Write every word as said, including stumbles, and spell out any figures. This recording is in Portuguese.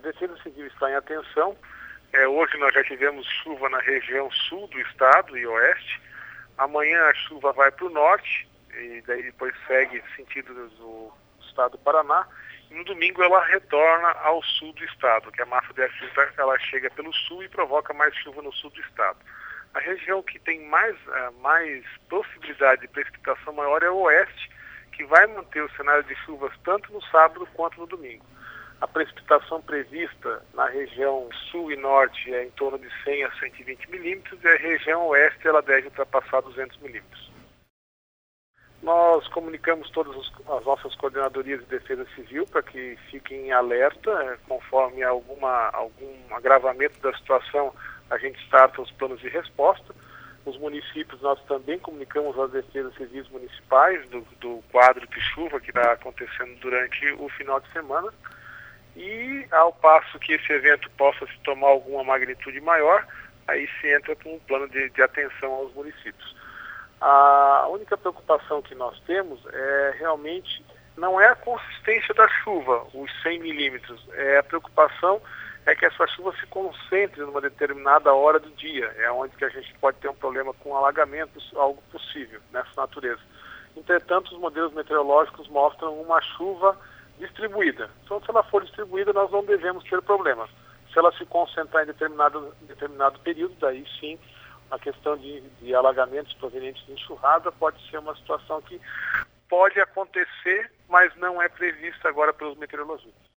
Defesa Civil está em atenção. É, hoje nós já tivemos chuva na região sul do estado e oeste. Amanhã a chuva vai para o norte e daí depois segue sentido do estado do Paraná. E no domingo ela retorna ao sul do estado, que a massa de ar frio ela chega pelo sul e provoca mais chuva no sul do estado. A região que tem mais, uh, mais possibilidade de precipitação maior é o oeste, que vai manter o cenário de chuvas tanto no sábado quanto no domingo. A precipitação prevista na região sul e norte é em torno de cem a cento e vinte milímetros e a região oeste ela deve ultrapassar duzentos milímetros. Nós comunicamos todas as nossas coordenadorias de defesa civil para que fiquem em alerta, conforme alguma, algum agravamento da situação, a gente starta os planos de resposta. Os municípios, nós também comunicamos às defesas civis municipais do, do quadro de chuva que está acontecendo durante o final de semana. E ao passo que esse evento possa se tomar alguma magnitude maior, aí se entra com um plano de, de atenção aos municípios. A única preocupação que nós temos é realmente, não é a consistência da chuva, os cem milímetros, é a preocupação é que essa chuva se concentre numa determinada hora do dia, é onde que a gente pode ter um problema com alagamentos, algo possível nessa natureza. Entretanto, os modelos meteorológicos mostram uma chuva distribuída. Então, se ela for distribuída, nós não devemos ter problema. Se ela se concentrar em determinado, determinado período, daí sim, a questão de, de alagamentos provenientes de enxurrada pode ser uma situação que pode acontecer, mas não é prevista agora pelos meteorologistas.